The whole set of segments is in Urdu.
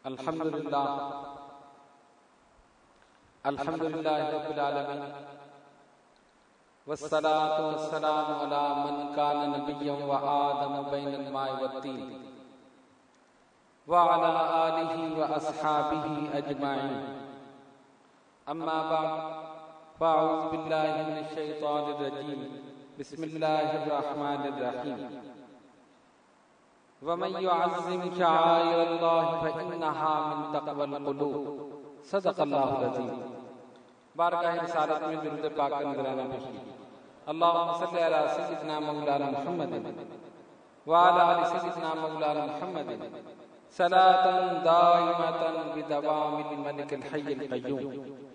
الحمدللہ رب العالمین والصلاة والسلام علی من کان نبیا وآدم بین الماء والطین وعلی آلہ واصحابہ اجمعین اما بعد فاعوذ باللہ من الشیطان الرجیم بسم اللہ الرحمن الرحیم ومن يعظم شعائر الله فإنها من تقوى القلوب صدق اللہ العظیم۔ بارگاہ رسالت میں درود پاک کا نذرانہ پیش کیجیے۔ اللہم صلی علی سیدنا مولانا محمد وعلی آل سیدنا مولانا محمد صلاۃ دائمۃ بدوام الملک الحی القیوم۔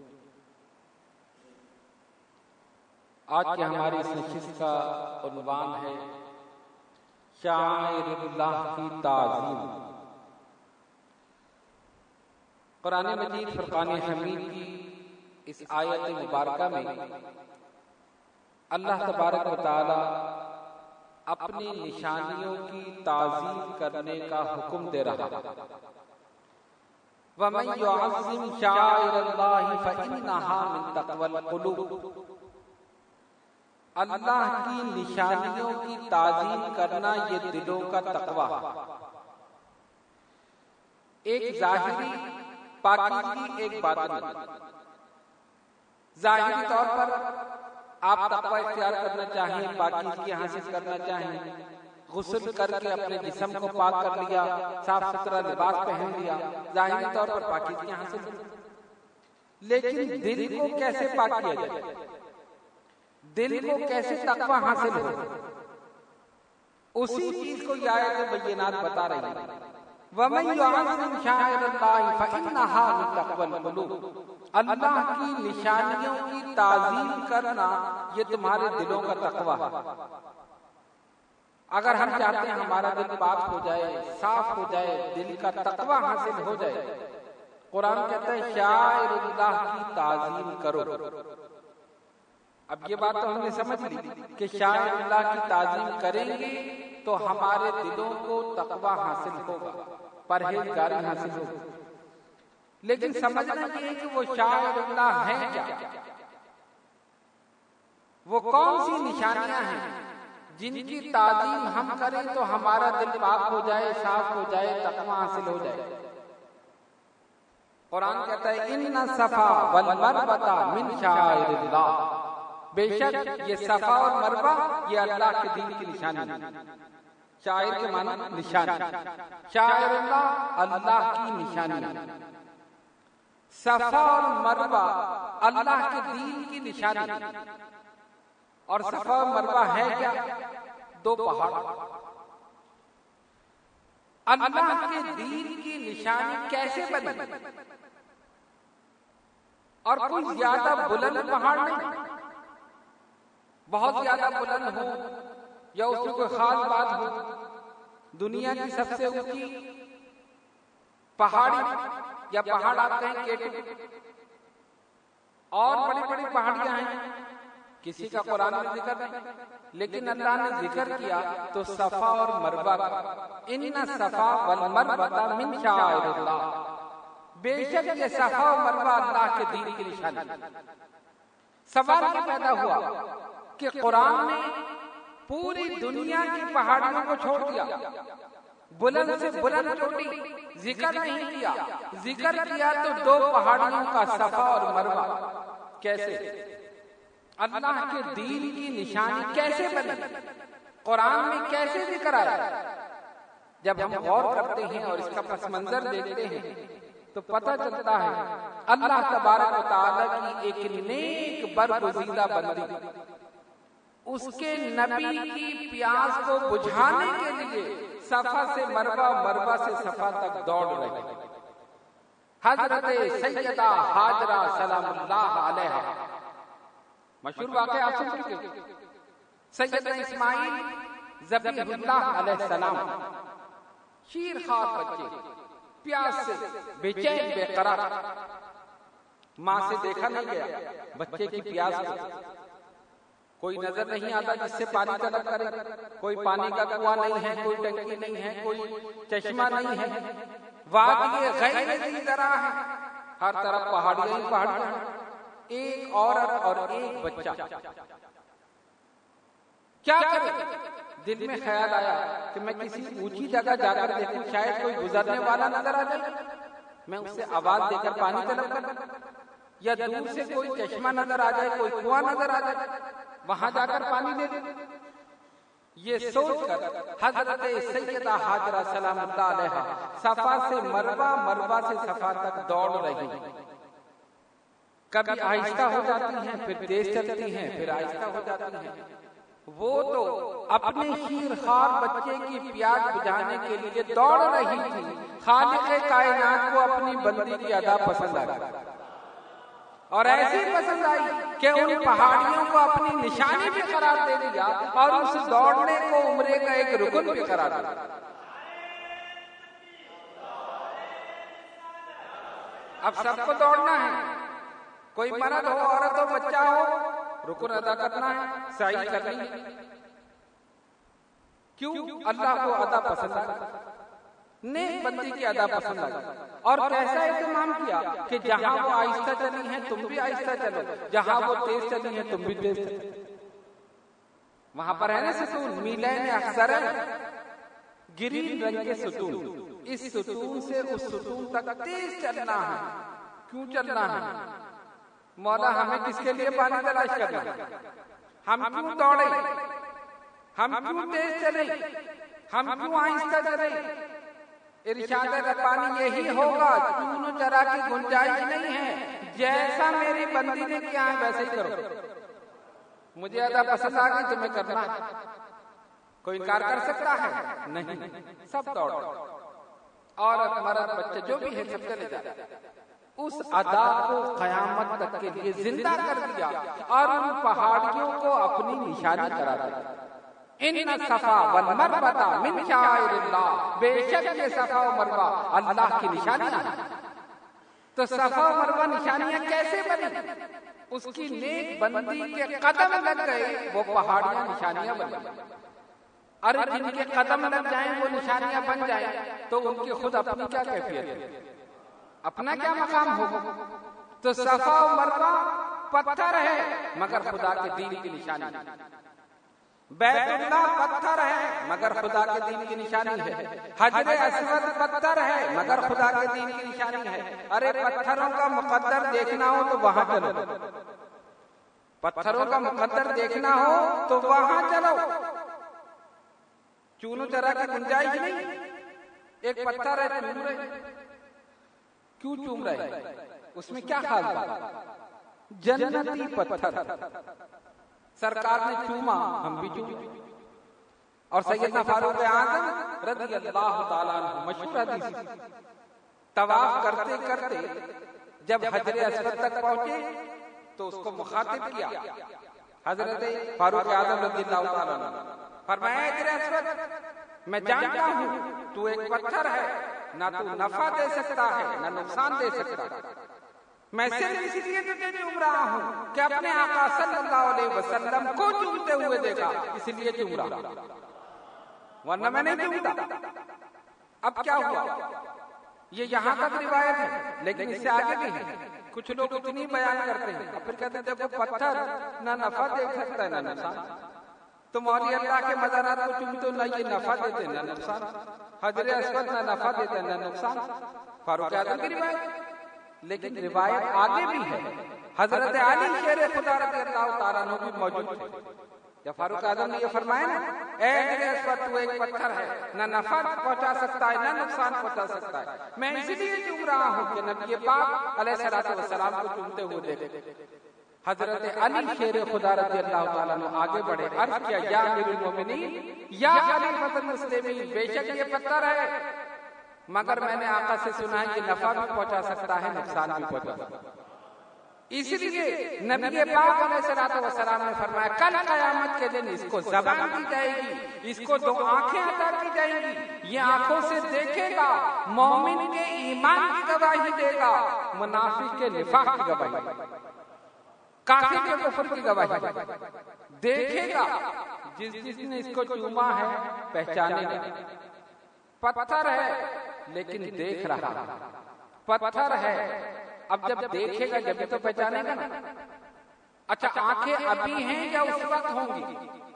آج کی ہماری اس نشست کا عنوان ہے شعائر اللہ کی تعظیم۔ قرآن مجید فرقان حمید کی اس آیت مبارکہ میں اللہ تبارک و تعالی اپنی نشانیوں کی تعظیم کرنے کا حکم دے رہا ہے۔ وَمَن يُعَظِّمْ شَعَائِرَ اللَّهِ فَإِنَّهَا مِن تَقْوَى الْقُلُوبِ۔ اللہ کی نشانیوں کی تعظیم کرنا یہ دلوں کا تقویٰ ہے۔ ایک ظاہری پاکیزگی، ایک باطنی۔ ظاہری طور پر آپ تقویٰ اختیار کرنا چاہیں، پاکیزگی حاصل کرنا چاہیں، غسل کر کے اپنے جسم کو پاک کر لیا، صاف ستھرا لباس پہن لیا، ظاہری طور پر پاکیزگی حاصل کی، لیکن دل کو کیسے پاک کیا جائے، دل کو کیسے تقویٰ حاصل ہو، اسی چیز کو یہ آیت بینات بتا رہی ہے۔ وَمَن يُعَظِّمْ شَعَائِرَ اللَّهِ فَإِنَّهَا مِن تَقْوَى الْقُلُوبِ۔ اللہ کی نشانیوں کی تعظیم کرنا یہ تمہارے دلوں کا تقویٰ ہے۔ اگر ہم چاہتے ہیں ہمارا دل پاک ہو جائے، صاف ہو جائے، دل کا تقویٰ حاصل ہو جائے، قرآن کہتا ہے شعائر اللہ کی تعظیم کرو۔ اب یہ بات تو ہم نے سمجھ لی کہ شاعر اللہ کی تعظیم کریں گے تو ہمارے دلوں کو تقویٰ حاصل ہوگا، پرہیزگاری حاصل ہوگی، لیکن سمجھنا یہ ہے کہ وہ شاعر اللہ ہیں کیا، وہ کون سی نشانیاں ہیں جن کی تعظیم ہم کریں تو ہمارا دل پاک ہو جائے، صاف ہو جائے، تقویٰ حاصل ہو جائے۔ قرآن کہتا ہے ان الصفا والمروہ من شعائر اللہ۔ بے شک یہ صفا اور مروہ یہ اللہ کے دین کی نشانی ہے۔ شاعر کے معنی نشانی، شاعر اللہ اللہ کی نشانی ہے۔ صفا اور مروہ اللہ کے دین کی نشانی ہے۔ اور صفا اور مروہ ہے کیا؟ دو پہاڑ۔ اللہ کے دین کی نشانی کیسے بنی؟ اور کوئی زیادہ بلند پہاڑ نہیں، بہت زیادہ بلند ہو یا اس میں کوئی خاص بات ہو۔ دنیا کی سب سے اونچی پہاڑی یا پہاڑ آپ کہیں کیٹو، اور بڑی بڑی پہاڑیاں ہیں، کسی کا قرآن میں ذکر نہیں، لیکن اللہ نے ذکر کیا تو صفا اور مروہ کا۔ ان الصفا والمروہ من شعائر اللہ۔ بے شک یہ صفا اور مروہ اللہ کے دین کی نشانی۔ سوال یہ پیدا ہوا کہ قرآن نے پوری دنیا کی پہاڑیوں کو چھوڑ دیا، بلند سے بلند چوٹی ذکر نہیں کیا، ذکر کیا تو دو پہاڑیوں کا صفا اور مروہ۔ کیسے؟ اللہ کے دین کی نشانی کیسے بنی؟ قرآن میں کیسے ذکر آیا؟ جب ہم غور کرتے ہیں اور اس کا پس منظر دیکھتے ہیں تو پتہ چلتا ہے اللہ تبارک و تعالی کی ایک نیک برگزیدہ بندی اس کے نبی کی پیاس کو بجھانے کے لیے صفا سے مروہ، مروہ سے صفا تک دوڑ رہے۔ حضرت سیدہ ہاجرہ سلام اللہ علیہا، مشہور واقعہ آپ سن چکے۔ سیدنا اسماعیل ذبیح اللہ علیہ السلام، شیر خوار بچے، پیاس سے بے چین بے قرار، ماں سے دیکھا نہیں گیا بچے کی پیاس کو، کوئی نظر نہیں آتا جس سے پانی طلب کرے، کوئی پانی کا کنواں نہیں ہے، کوئی ٹنکی نہیں ہے، کوئی چشمہ نہیں ہے، وادی غیر ذی زرع ہے، ہر طرف پہاڑیاں ہی پہاڑیاں، ایک عورت اور ایک بچہ، کیا کرے؟ دل میں خیال آیا کہ میں کسی اونچی جگہ جا کر دیکھوں، شاید کوئی گزرنے والا نظر آ جائے، میں اس سے آواز دے کر پانی طلب کر، یا دور سے کوئی چشمہ نظر آ جائے، کوئی کنواں نظر آ جائے، وہاں جا کر پانی دے دیں۔ یہ سوچ کر حضرت سیدہ ہاجرہ سلام اللہ علیہا صفا سے مروہ، مروہ سے صفا تک دوڑ رہی ہیں، کبھی آہستہ ہو جاتی ہیں، پھر تیز چلتی ہیں، پھر آہستہ ہو جاتی ہیں۔ وہ تو اپنے شیر خوار بچے کی پیاس بجھانے کے لیے دوڑ رہی تھی، خالق کائنات کو اپنی بندی کی ادا پسند آئی، اور ایسی پسند آئی کہ ان پہاڑیوں کو اپنی نشانی بھی قرار دے دیا اور اس دوڑنے کو عمرے کا ایک رکن بھی قرار دیا۔ اب سب کو دوڑنا ہے، کوئی مرد ہو، عورت ہو، بچہ ہو، رکن ادا کرنا ہے، سعی کرنی ہے۔ کیوں؟ اللہ کو ادا پسند آئی، نیک بندی کی ادا پسند آئی، اور کیسا اہتمام کیا کہ جہاں وہ آہستہ چلی ہیں تم بھی آہستہ چلو، جہاں وہ تیز چلی ہیں تم بھی تیز چلو۔ وہاں پر ہے نا ستون، میلین اخضر، گرین رنگ کے ستون، اس ستون سے اس ستون تک تیز چلنا ہے۔ کیوں چلنا ہے؟ مولا ہمیں کس کے لیے پانی تلاش کرنا ہے؟ ہم کیوں دوڑے؟ ہم کیوں تیز چلے؟ ہم کیوں آہستہ چلے؟ ارشاد ربانی یہی ہوگا، چون و چرا کی گنجائش نہیں ہے، جیسا میری بندی نے کیا ہے ویسے ہی کرو۔ مجھے ادا پسند آ گئی تمہیں کرنا ہے، کوئی انکار کر سکتا ہے؟ نہیں، سب دوڑ، عورت مرد بچے جو بھی ہے سب چلے جاتے۔ اس ادا کو قیامت تک کے لیے زندہ کر دیا اور ان پہاڑیوں کو اپنی نشانی کرا دیا۔ ان صفا والمروہ من شعائر اللہ، بے شک یہ صفا و مروہ اللہ کی نشانیاں ہیں۔ تو صفا و مروہ نشانیاں کیسے بنی؟ اس کی نیک بندی کے قدم لگ گئے، وہ پہاڑیاں نشانیاں بن گئی۔ اور جن کے قدم لگ جائیں وہ نشانیاں بن جائیں تو ان کی خود اپنی کیا کیفیت ہے، اپنا کیا مقام ہوگا؟ تو صفا و مروہ پتھر ہے مگر خدا کے دین کی نشانی، بیت اللہ پتھر ہے مگر خدا کے دین کی نشانی ہے، حجر اسود پتھر ہے مگر خدا کے دین کی نشانی ہے۔ ارے پتھروں کا مقدر دیکھنا ہو تو وہاں چلو، پتھروں کا مقدر دیکھنا ہو تو وہاں چلو، چون و چرا کی گنجائش نہیں۔ ایک پتھر ہے، چوم رہے، کیوں چوم رہے؟ اس میں کیا خاص بات؟ جنتی پتھر سرکار نے چوما، ہم بھی چومیں۔ اور سیدنا فاروق اعظم رضی اللہ تعالیٰ عنہ، مشہور حدیث، طواف کرتے کرتے جب حجر اسود تک پہنچے تو اس کو مخاطب کیا حضرت فاروق اعظم رضی اللہ تعالیٰ عنہ، فرمایا حجر اسود میں جانتا ہوں تو ایک پتھر ہے، نہ تو نفع دے سکتا ہے نہ نقصان دے سکتا، میں صرف اس لیے تجھے چوم رہا ہوں کہ اپنے آقا صلی اللہ علیہ وسلم کو چومتے ہوئے دیکھا، اس لیے چوم رہا ہوں، ورنہ میں نہیں چومتا۔ اب کیا ہوا؟ یہ یہاں تک روایت ہے، لیکن اس سے آگے بھی ہے۔ کچھ لوگ اتنی بیان کرتے ہیں اور پھر کہتے ہیں دیکھو پتھر نہ نفع دے سکتا ہے نہ نقصان، تو مولی اللہ کے مزارات کو چومتے نہ یہ نفع دیتے نہ نقصان، حجر اسود نہ نفع دیتے نہ نقصان، فاروق اعظم کی روایت۔ لیکن روایت آگے بھی ہے، حضرت علی شیر خدا رضی اللہ تعالیٰ عنہ بھی موجود ہے۔ جب فاروق اعظم نے یہ فرمایا نا، اے حجر اسود تو ایک پتھر ہے، نہ نفع پہنچا سکتا ہے نہ نقصان پہنچا سکتا ہے، میں اسی لیے چوم رہا ہوں کہ نبی پاک علیہ الصلوۃ والسلام کو چومتے ہوئے دیکھے۔ حضرت علی شیر خدا رضی اللہ تعالیٰ عنہ آگے بڑھے، عرض کیا یا امیر المومنین یا خلیفۃ المسلمین، بے شک یہ پتھر ہے مگر میں نے آقا سے سنا ہے کہ نفع بھی پہنچا سکتا ہے نقصان بھی پہنچا سکتا ہے، اس لیے نبی پاک علیہ الصلوۃ والسلام نے فرمایا کل قیامت کے دن اس کو زبان دی جائے گی، اس کو 2 آنکھیں عطا کی جائیں گی، یہ آنکھوں سے دیکھے گا، مومن کے ایمان کی گواہی دے گا، منافق کے نفاق کی گواہی دے گا، کافر کے کفر کی گواہی دیکھے گا۔ جس نے اس کو چوما ہے پہچانے گا، پتھر ہے لیکن دیکھ رہا ہے. پتھر ہے، اب جب دیکھے گا جب تو پہچانے گا نا. اچھا آنکھیں ابھی ہیں یا اس وقت ہوں گی؟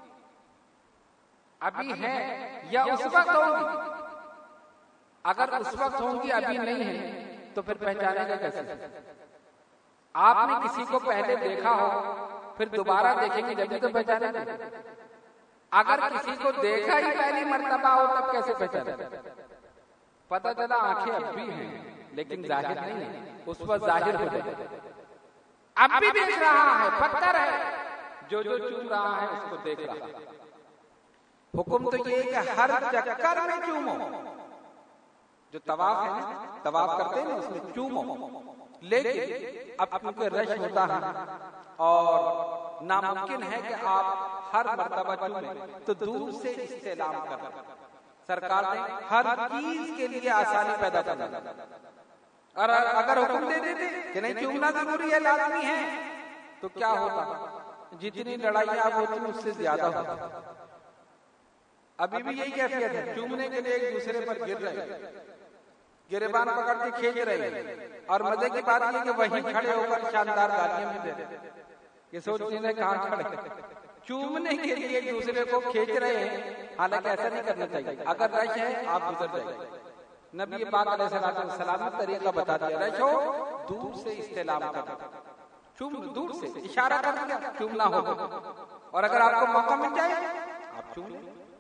ابھی ہیں یا اس وقت ہوں گی؟ اگر اس وقت ہوں گی ابھی نہیں ہے تو پھر پہچانے گا کیسے؟ آپ نے کسی کو پہلے دیکھا ہو پھر دوبارہ دیکھیں گے جب تو پہچانے گا. اگر کسی کو دیکھا ہی پہلی مرتبہ ہو تب کیسے پہچانے گا؟ پتہ چلا آنکھیں اب بھی ہیں لیکن ظاہر نہیں ہے، اس وقت ظاہر ہو جائے. اب بھی دیکھ رہا ہے، پتھر ہے، جو چوم رہا ہے اس کو دیکھ رہا ہے. حکم تو یہ کہ ہر چکر میں چومو. جو طواف ہے نا، طواف کرتے ہیں نا، اس میں چومو. لیکن اب کیونکہ رش ہوتا ہے اور ناممکن ہے کہ آپ ہر مرتبہ چومیں تو دور سے استعلام کریں. سرکار نے ہر چیز کے لیے آسانی پیدا کر دی. اور اگر حکم دے دیتے کہ نہیں چومنا ضروری ہے، لازمی ہے، تو کیا ہوتا؟ جتنی لڑائیاں اب ہوتی اس سے زیادہ ہوتا. ابھی بھی یہی کیفیت ہے، چومنے کے لیے ایک دوسرے پر گر رہے ہیں، گریبان پکڑ کے کھینچ رہے ہیں. اور مزے کی بات یہ کہ وہیں کھڑے ہو کر شاندار گالیاں بھی دے رہے ہیں. یہ سوچتے ہیں کہاں کھڑے، چومنے کے لیے ایک دوسرے کو کھینچ رہے ہیں. حالانکہ ایسا نہیں کرنا چاہیے. اگر رش ہے آپ گزر جائیں. نبی پاک علیہ السلام نے طریقہ بتا دیا، رش ہو دور سے استعلام کر، چوم دور سے اشارہ کر دیا، چومنا ہوگا. اور اگر آپ کو موقع مل جائے آپ چوم.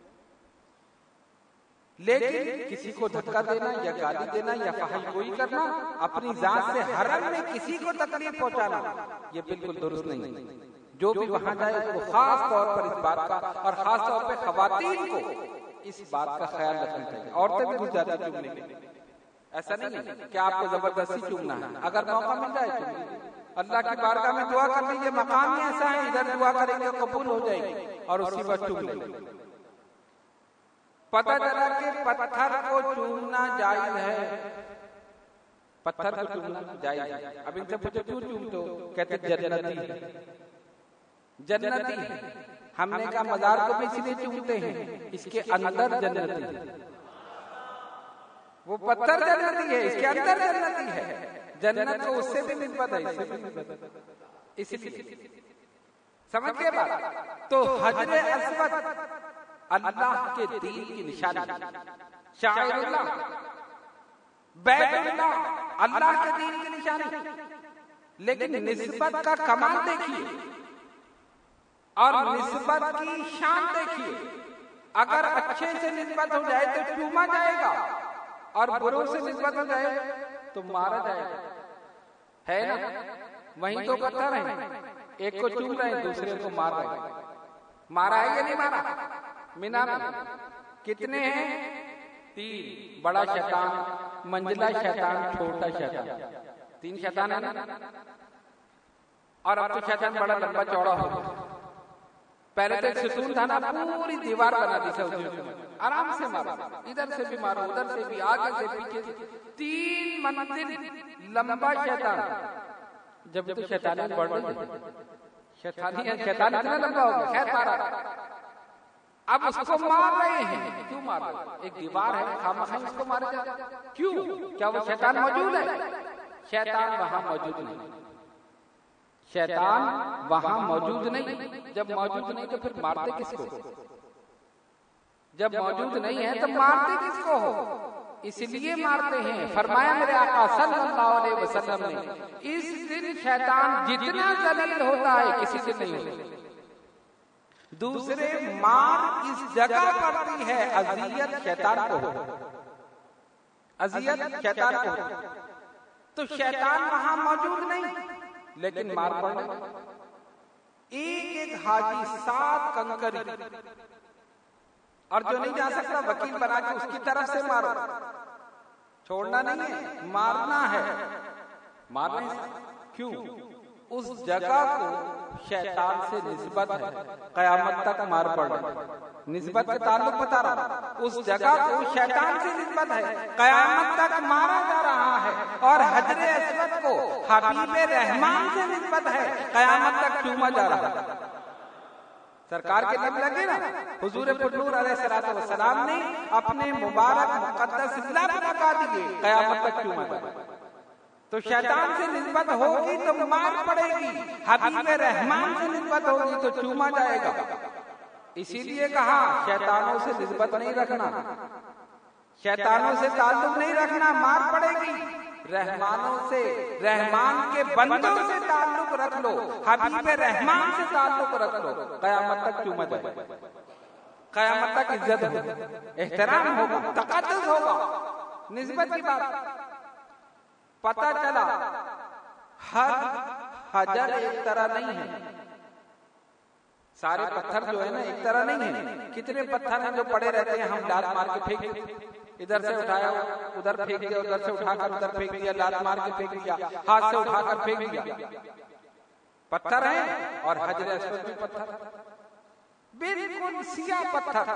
لیکن کسی کو دھکا دینا یا گالی دینا یا فحش گوئی کرنا، اپنی ذات سے حرم میں کسی کو تکلیف پہنچانا، یہ بالکل درست نہیں ہے. جو بھی وہاں جائے اس کو خاص طور پر اس بات کا، اور خاص طور پہ خواتین کو اس بات کا خیال رکھنا چاہیے. عورتیں بھی گھس جاتی ہیں چومنے کے لیے. ایسا نہیں ہے کہ آپ کو زبردستی چومنا ہے. اگر موقع مل جائے چوم لیجیے. اللہ کی بارگاہ میں دعا کر لیجیے. مقام ہی ایسا ہے، ادھر دعا کریں گے قبول ہو جائے گی اور اسی وقت چوم لیں گے. پتہ چلا کہ پتھر کو چومنا جائز ہے. پتھر کو چومنا جائز ہے. اب ان سے پوچھو کیوں چومتے ہو؟ کہتے جنتی ہے. جنتی ہے. ہم نے کہا مزار کو بھی اس لیے چومتے ہیں، اس کے اندر جنتی ہے. وہ پتھر جنتی ہے، اس کے اندر جنتی ہے. جنت کو اس سے بھی نسبت ہے، اس سے بھی نسبت ہے. اس لیے سمجھ گئے بات؟ تو حجر اسود اللہ کے دین کی نشانی، شاعر اللہ، بیت اللہ اللہ کے دین کی نشانی. لیکن نسبت کا کمال دیکھیے اور نسبت کی شان دیکھیے. اگر اچھے سے نسبت ہو جائے تو چوما جائے گا، اور بروں سے نسبت ہو جائے تو مارا جائے گا. ہے نا؟ وہیں تو پتھر ہیں، ایک کو چوم رہے ہیں دوسرے کو مار رہے ہیں. مارا ہے یا نہیں مارا؟ مینا میں کتنے ہیں؟ 3. بڑا شیطان، منجلا شیطان، چھوٹا شیطان. 3 شیطان ہے نا. اور اب تو شیطان بڑا لمبا چوڑا ہو گیا. پہلے تو ایک ستون تھا نا، پوری دیوار بنا دی سعودی میں. آرام سے مارو، ادھر سے بھی مارو، ادھر سے بھی، آگے سے پیچھے سے. 3 منزل لمبا شیطان. جب تو شیطانی بڑھ رہی، شیطان اتنا لمبا ہو گیا. خیر مارا. اب اس کو مار رہے ہیں. کیوں مار رہے ہیں؟ ایک دیوار ہے، خامخواہ اس کو مارے جا. کیوں؟ کیا وہ شیطان موجود ہے؟ شیطان وہاں موجود نہیں. شیطان وہاں موجود نہیں. جب موجود نہیں تو پھر مارتے کس کو؟ جب موجود نہیں ہے تو مارتے کس کو ہو؟ اس لیے مارتے ہیں. فرمایا میرے آقا صلی اللہ علیہ وسلم نے، اس دن شیطان جتنا ذلیل ہوتا ہے کسی سے نہیں ہوتا. دوسرے مار اس جگہ پڑتی ہے، اذیت شیطان کو ہو، اذیت شیطان کو ہو. تو شیطان وہاں موجود نہیں لیکن مار پڑے. ایک ایک حاجی 7 کنکری، اور جو نہیں جا سکتا وکیل بنا کے اس کی طرف سے مارو. چھوڑنا نہیں ہے، مارنا ہے. مارنا کیوں؟ اس جگہ کو شیطان سے نسبت ہے، قیامت تک مار پڑے. نسبت کے تعلق بتا رہا. اس جگہ کو شیطان سے نسبت ہے، قیامت تک مارا جا رہا ہے. اور حجر اسود کو حبیب رحمان سے نسبت ہے، قیامت تک چوما جا رہا ہے. سرکار کے لب لگے نا، حضور پرنور علیہ السلام نے اپنے مبارک مقدس لب لگا دیے، قیامت تک کیوں مت؟ تو شیطان سے نسبت ہوگی تو مار پڑے گی، حبیب رحمان سے نسبت ہوگی تو چوما جائے گا۔ اسی لیے کہا شیطانوں سے نسبت نہیں رکھنا، شیطانوں سے تعلق نہیں رکھنا، مار پڑے گی۔ رحمانوں سے، رحمان کے بندوں سے تعلق رکھ لو، حبیب رحمان سے تعلق رکھ لو، قیامت تک چوما جائے گا، قیامت تک عزت ہوگا، احترام ہوگا، تقدس ہوگا۔ نسبت کی بات پتہ چلا ہر حجر ایک طرح نہیں ہے، سارے پتھر جو ہے نا ایک طرح نہیں ہے۔ کتنے پتھر ہیں جو پڑے رہتے ہیں، ہم لات مار کے پھینک، ادھر سے اٹھایا ادھر پھینک دیا، ادھر سے اٹھا کر ادھر پھینک دیا، لات مار کے پھینک دیا، ہاتھ سے اٹھا کر پھینک دیا، پتھر ہیں۔ اور حجر اسود بھی پتھر، بالکل سیاہ پتھر،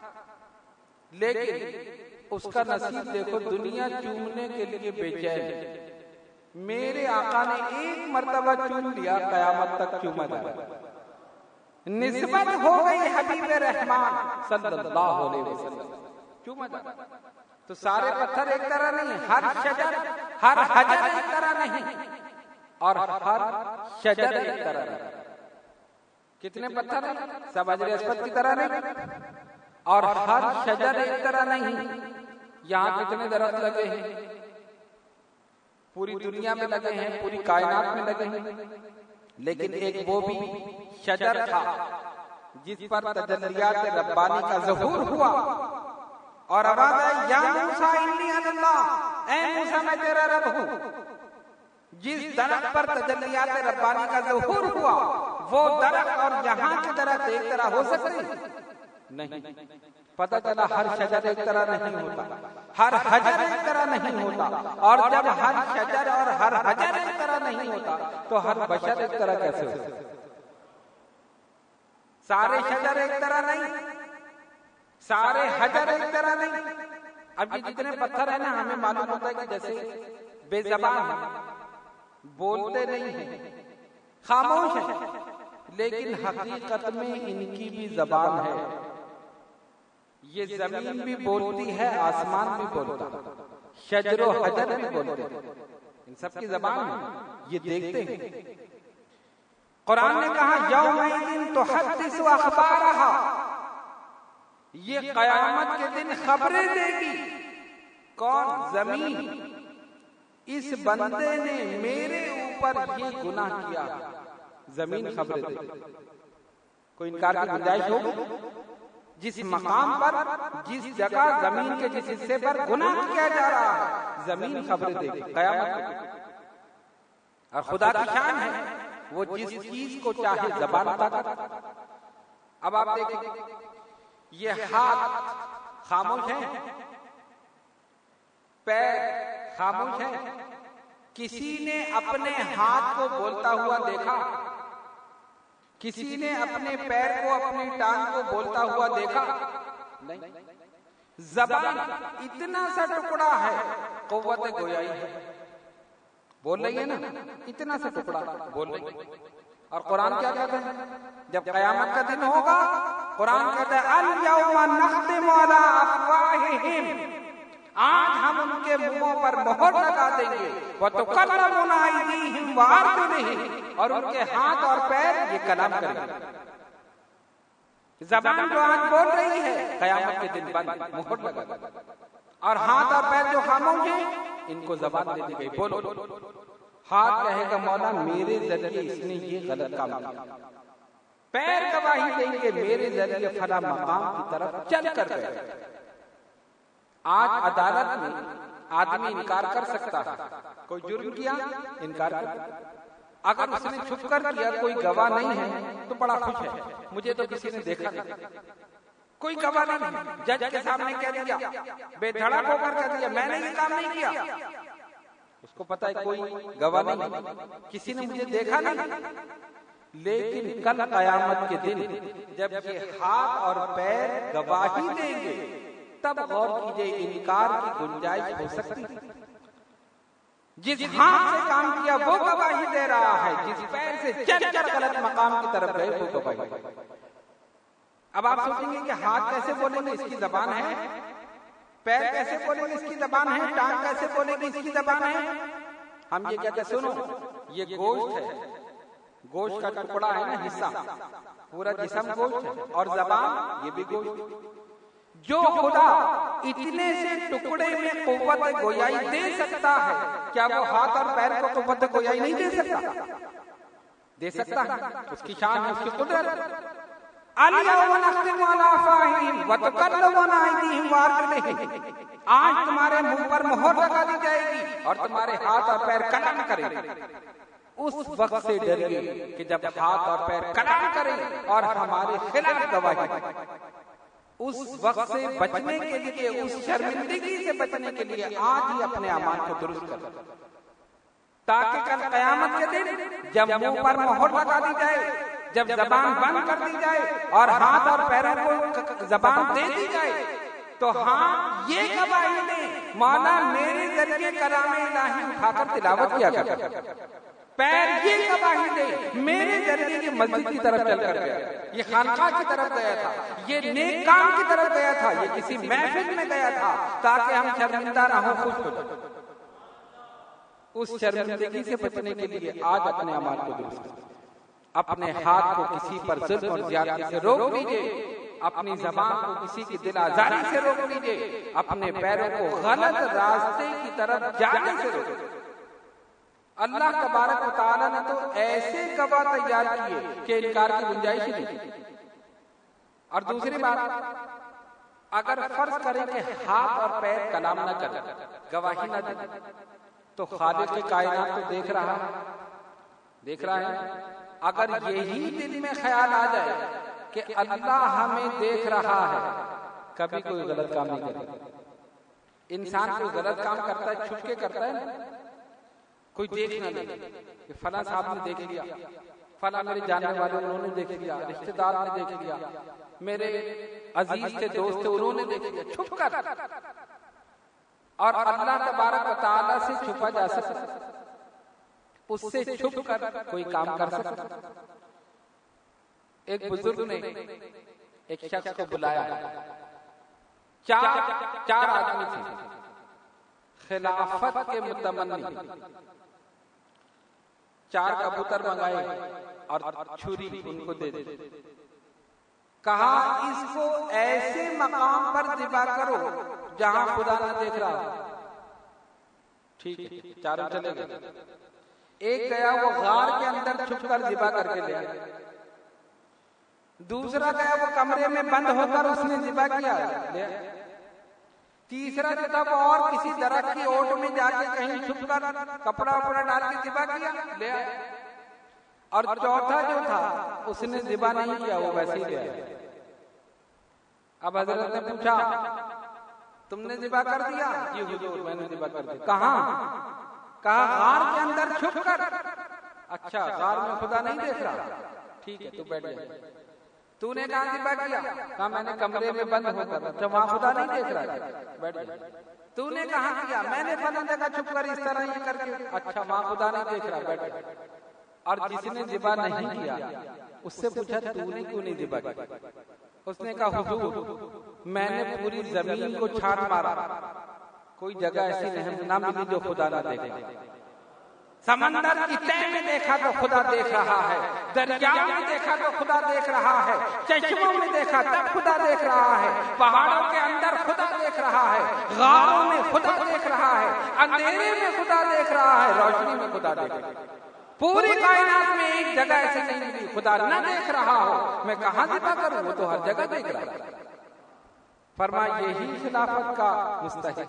لیکن اس کا نصیب دیکھو، دنیا چومنے کے لیے بے چین۔ میرے آقا نے ایک مرتبہ چوم لیا، قیامت تک چوما جائے، نسبت ہو گئی حبیب رحمان صلی اللہ علیہ وسلم، چوما جائے۔ تو سارے پتھر ایک طرح نہیں، ہر شجر، ہر حجر ایک طرح نہیں، اور ہر شجر ایک طرح نہیں۔ کتنے پتھر ہیں؟ سب حجر اسود کی طرح نہیں، اور ہر شجر ایک طرح نہیں۔ یہاں کتنے درخت لگے ہیں، پوری دنیا میں لگے ہیں، پوری کائنات میں لگے ہیں، لیکن ایک وہ بھی شجر تھا جس پر تجلیات ربانی کا ظہور ہوا، اور آواز آئی یا موسیٰ انی انا اللہ، اے موسیٰ میں تیرا رب ہوں۔ جس درخت پر تجلیات ربانی کا ظہور ہوا، وہ درخت اور یہاں کے درخت ایک طرح ہو سکتے نہیں۔ پتہ چلا ہر شجر ایک طرح نہیں ہوتا، ہر حجر ایک طرح نہیں ہوتا، اور جب ہر شجر اور ہر حجر ایک طرح نہیں ہوتا تو ہر بشر ایک طرح کیسے ہوتا؟ سارے شجر ایک طرح نہیں، سارے حجر ایک طرح نہیں۔ اب یہ جتنے پتھر ہیں نا، ہمیں معلوم ہوتا ہے کہ جیسے بے زبان ہیں، بولتے نہیں ہیں، خاموش ہیں، لیکن حقیقت میں ان کی بھی زبان ہے۔ یہ زمین بھی بولتی ہے، آسمان بھی بولتا ہے، شجر و حجر بھی بولتے ہیں، ان سب کی زبان ہے، یہ دیکھتے ہیں۔ قرآن نے کہا یومئذ تحدث اخبارہا، یہ قیامت کے دن خبریں دے گی۔ کون؟ زمین۔ اس بندے نے میرے اوپر یہ گناہ کیا، زمین خبریں دے گی۔ کوئی انکار کی گنجائش ہوگی؟ جس مقام پر، جس جگہ، زمین کے جس حصے پر گناہ کیا جا رہا ہے، زمین خبریں دے گی قیامت کو۔ اور خدا کی شان ہے، وہ جس چیز کو چاہے زبان عطا کرتا۔ اب آپ دیکھیں، یہ ہاتھ خاموش ہیں، پیر خاموش ہیں، کسی نے اپنے ہاتھ کو بولتا ہوا دیکھا؟ کسی نے اپنے پیر کو، اپنی ٹانگ کو بولتا ہوا دیکھا؟ نہیں۔ زبان اتنا سا ٹکڑا ہے، قوت گویائی ہے، بول رہی ہے نا، اتنا سا ٹکڑا بول رہی ہے۔ اور قرآن کیا کہتا ہے جب قیامت کا دن ہوگا؟ قرآن کہتا ہے الیوم نختم علی افواہہم، آج ہم ان کے منہوں پر مہر لگا دیں گے، وتکلمنا ایدیہم وارجلہم، اور ان کے ہاتھ اور پیر یہ کلام کریں گے۔ زبان جو آج بول رہی ہے، قیامت کے دن بند، مہر لگا دیں گے، اور ہاتھ اور پیر جو خاموش ہیں، ان کو زبان دے دی گئی، بولو۔ ہاتھ کہے گا مولا میرے ذریعے اس نے یہ غلط کام کیا، پیر گواہی دیں گے میرے ذریعے فلاں مقام کی طرف چل کر گئے۔ آج عدالت میں آدمی انکار کر سکتا ہے، کوئی جرم کیا انکار کر، اگر اس نے چھپ کر کیا، کوئی گواہ نہیں ہے تو بڑا خوش ہے، مجھے تو کسی نے دیکھا نہیں، کوئی گواہ نہیں، جج کے سامنے کہہ دیا، بے دھڑک ہو کر کہہ دیا میں نے یہ کام نہیں کیا، اس کو پتا ہے کوئی گواہ نہیں، کسی نے مجھے دیکھا نہیں۔ لیکن کل قیامت کے دن جب یہ ہاتھ اور پیر گواہی دیں گے، تب غور کیجئے انکار کی گنجائش ہو سکتی ہے؟ جس ہاتھ سے کام کیا وہ گواہی دے رہا ہے، جس پیر سے چل کر غلط مقام کی طرف گئے وہ گواہی۔ اب آپ سوچیں گے کہ ہاتھ کیسے بولیں گے، اس کی زبان ہے؟ پیر کیسے بولیں گے، اس کی زبان ہے؟ ٹانگ کیسے بولیں گے، اس کی زبان ہے؟ ہم یہ کہتے ہیں سنو یہ گوشت ہے، گوشت کا ٹکڑا ہے نا حصہ، پورا جسم گوشت ہے، اور زبان یہ بھی گوشت۔ جو خدا اتنے سے ٹکڑے میں قوت گویائی دے سکتا ہے، کیا وہ ہاتھ اور پیر کو قوت گویائی نہیں دے سکتا؟ دے سکتا ہے، اس کی شان ہے، اس کی قدرت۔ اليوم نختم على افواههم وتكلمنا ايديهم وارجلهم، آج تمہارے منہ پر مہر لگا دی جائے گی اور تمہارے ہاتھ اور پیر کلام کریں گے۔ اس وقت سے ڈریے کہ جب ہاتھ اور پیر کلام کریں اور ہمارے خلاف گواہی دیں۔ اس وقت سے بچنے کے لیے، اس شرمندگی سے بچنے کے لیے آج ہی اپنے اعمال کو درست کریں، تاکہ کل قیامت کے دن جب منہ پر مہر لگا دی جائے، جب زبان بند کر دی جائے اور ہاتھ اور پیروں کو زبان دے دی جائے، تو ہاں یہ گواہی دیں مولا میرے ذریعے کلام الہی اٹھا کر تلاوت کیا کرتا، پیر یہ گواہی دے میرے ذریعے یہ مسجد کی طرف چل کر گیا، یہ خانقاہ کی طرف گیا تھا، یہ نیک کام کی طرف گیا تھا، یہ کسی محفل میں گیا تھا، تاکہ ہم شرمندہ نہ ہو، خوش ہو جائیں۔ اس شرمندگی سے بچنے کے لیے آج اپنے اعمال کو درست کریں، اپنے ہاتھ کو کسی پر ظلم اور زیادتی سے روک لیجئے، اپنی زبان کو کسی کی دل آزاری سے روک لیجئے، اپنے پیروں کو غلط راستے کی طرف جانے سے روک لیجئے۔ اللہ تبارک و تعالیٰ نے تو ایسے گواہ تیار کیے کہ انکار کی گنجائش ہی نہیں۔ اور دوسری بات، اگر فرض کریں کہ ہاتھ اور پیر کلام نہ کریں، گواہی نہ دیں، تو خالق کائنات تو دیکھ رہا ہے۔ اگر یہی دل میں خیال آ جائے کہ اللہ ہمیں دیکھ رہا ہے، کبھی کوئی غلط کام نہیں کرے۔ انسان کوئی غلط کام کرتا ہے چھپ کے کرتا ہے نا، کوئی دیکھ نہ لے کہ فلاں صاحب نے دیکھ لیا، فلاں میرے جاننے والے انہوں نے دیکھ لیا، رشتہ دار نے دیکھ لیا، میرے عزیز کے دوست تھے انہوں نے دیکھ لیا، چھپ کر۔ اور اللہ تبارک و تعالیٰ سے چھپا جا سکتا، اس سے چھپ کر کوئی کام کر سکتا۔ ایک بزرگ نے ایک شخص کو بلایا، چار آدمی تھے خلافت کے متمنی، 4 کبوتر منگائے اور چھری ان کو دے دی، کہا اس کو ایسے مقام پر ذبح کرو جہاں خدا نہ دیکھ رہا۔ ٹھیک ہے، چاروں چلے گئے۔ ایک گیا وہ غار کے اندر چھپ کر ذبح کر کے لیا، دوسرا گیا وہ کمرے میں بند ہو کر اس نے ذبح کیا لیا، تیسرا جو تھا وہ اور کسی درخت کی اوٹ میں جا کے کہیں چھپ کر کپڑا وپڑا ڈال کے ذبح کیا لیا، اور چوتھا جو تھا اس نے ذبح نہیں کیا، وہ ویسے ہی گیا۔ اب حضرت نے پوچھا تم نے ذبح کر دیا؟ جی حضور میں نے ذبح کر دیا۔ کہاں؟ کہا غار کے اندر چھپ کر۔ اچھا غار میں خدا نہیں دیکھ رہا؟ ٹھیک ہے تو بیٹھ جا۔ تو نے کہاں ذبح کیا؟ کہا میں نے کمرے میں بند ہو کر۔ اچھا وہاں خدا نہیں دیکھ رہا؟ بیٹھ جا۔ تو نے کہاں کیا؟ میں نے فلاں جگہ چھپ کر اس طرح یہ کر کے۔ اچھا وہاں خدا نہیں دیکھ رہا؟ بیٹھ جا۔ اور جس نے ذبح نہیں کیا اس سے پوچھا تو نے کیوں نہیں ذبح کیا؟ اس نے کہا حضور میں نے پوری زمین کو چھان مارا، کوئی جگہ ایسی نہ ملی جو خدا نہ دیکھے۔ سمندر کی تہ میں دیکھا تو خدا دیکھ رہا ہے، دریا میں دیکھا تو خدا دیکھ رہا ہے، چشموں میں دیکھا تب خدا دیکھ رہا ہے، پہاڑوں کے اندر خدا دیکھ رہا ہے، غاروں میں خدا دیکھ رہا ہے، اندھیرے میں خدا دیکھ رہا ہے، روشنی میں خدا دیکھ رہا ہے۔ پوری کائنات میں ایک جگہ ایسے نہیں ملی خدا نہ دیکھ رہا ہو، میں کہاں ذبح کروں؟ وہ تو ہر جگہ دیکھ رہا ہے۔ فرمایا یہی خلافت کا مستحق،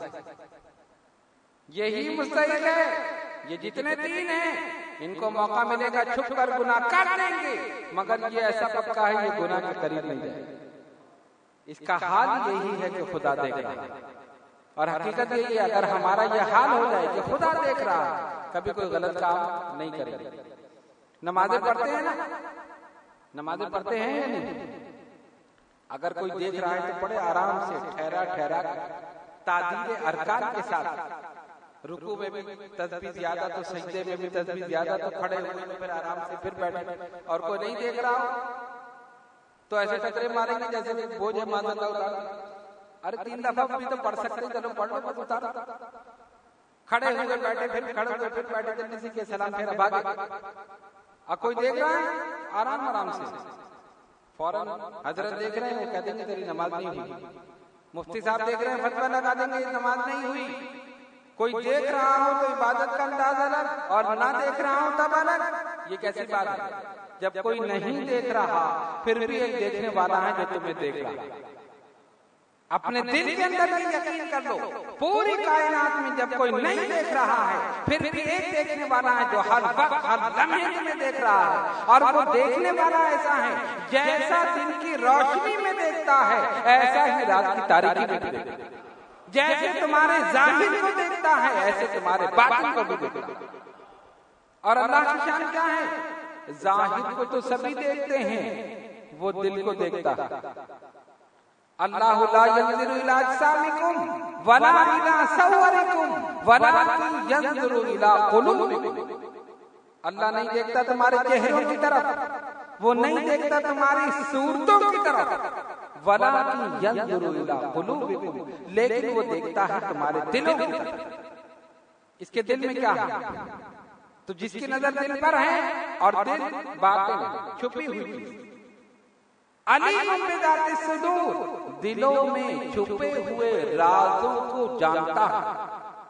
یہی مستحق ہے۔ یہ جتنے 3 ہیں ان کو موقع ملے گا چھپ کر گناہ کر لیں گے، مگر یہ ایسا پکا ہے یہ گناہ کے قریب نہیں جائے۔ اس کا حال یہی ہے کہ خدا دیکھ رہا ہے، اور حقیقت یہی ہے اگر ہمارا یہ حال ہو جائے کہ خدا دیکھ رہا ہے کبھی کوئی غلط کام نہیں کرے گا۔ نمازیں پڑھتے ہیں نا، نمازیں پڑھتے ہیں یا نہیں؟ اگر کوئی دیکھ رہا ہے تو پڑھے آرام سے، ٹھہرا کر تعدیل ارکان کے ساتھ، رکوع میں بھی تسبیح زیادہ تو سجدے میں بھی تسبیح زیادہ تو کھڑے ہوئے پھر آرام سے پھر بیٹھے۔ اور کوئی نہیں دیکھ رہا ہو تو ایسے ٹکرے ماریں گے جیسے بوجھ مانگا اتار. ارے 3 دفعہ بھی تو پڑھ سکتے ہیں, چلو پڑھ لو بس اتار. کھڑے ہوئے بیٹھے, پھر کھڑے ہوئے پھر بیٹھے, جلدی سے کہ سلام پھیرا بھاگے. اب کوئی دیکھ رہا ہے آرام آرام سے, فوراً حضرت دیکھ رہے ہیں وہ کہہ دیں گے تیری نماز نہیں ہوئی. مفتی صاحب دیکھ رہے ہیں فتویٰ لگا دیں گے یہ نماز نہیں ہوئی. کوئی دیکھ رہا ہو تو عبادت کا انداز الگ اور نہ دیکھ رہا ہو تب الگ. یہ کیسی بات ہے؟ جب کوئی نہیں دیکھ رہا پھر بھی ایک دیکھنے والا ہے جو تمہیں دیکھ رہا. اپنے دل کے اندر بھی یقین کر لو, پوری کائنات میں جب کوئی نہیں دیکھ رہا ہے پھر بھی ایک دیکھنے والا ہے جو ہر وقت ہر لمحے تمہیں دیکھ رہا ہے. اور وہ دیکھنے والا ایسا ہے جیسا دن کی روشنی میں دیکھتا ہے ایسا ہی رات کی تاریکی میں بھی دیکھتا ہے. جیسے تمہارے ظاہر کو دیکھتا ہے ایسے تمہارے باطن کو بھی دیکھتا ہے. اور اللہ کی شان کیا ہے؟ ظاہر کو تو سبھی دیکھتے ہیں, وہ دل کو دیکھتا ہے. اللہ لا ينظر الى اجسامكم ولا الى صوركم ولكن ينظر الى قلوبكم. اللہ نہیں دیکھتا تمہارے چہروں کی طرف, وہ نہیں دیکھتا تمہاری صورتوں کی طرف, ولكن ينظر الى قلوبكم, لیکن وہ دیکھتا ہے تمہارے دلوں کی طرف. اس کے دل میں کیا ہے؟ تو جس کی نظر دل پر ہے اور دل باطن چھپی ہوئی چیز. علیم بذات الصدور, دلوں میں چھپے ہوئے رازوں کو جانتا ہے.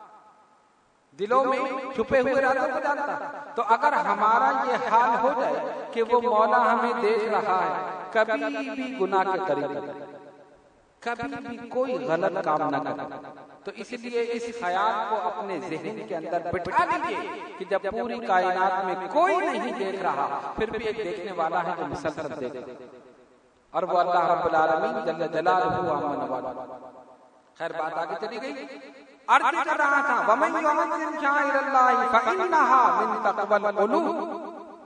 دلوں میں چھپے ہوئے رازوں کو جانتا ہے. تو اگر ہمارا یہ حال ہو جائے کہ وہ مولا ہمیں دیکھ رہا ہے, کبھی بھی گناہ کے قریب نہ کرے, کبھی بھی کوئی غلط کام نہ کرے. تو اس لیے اس خیال کو اپنے ذہن کے اندر بٹھا لیجیے کہ جب پوری کائنات میں کوئی نہیں دیکھ رہا پھر بھی ایک دیکھنے والا ہے جو مسلسل دیکھتا ہے, اور وہ اللہ رب العالمین جل جلالہ عما نوالہ. خیر بات آگے چلی گئی. عرض کر رہا تھا وَمَن يُعَظِّمْ شَعَائِرَ اللَّهِ فَإِنَّهَا مِن تَقْوَى الْقُلُوبِ.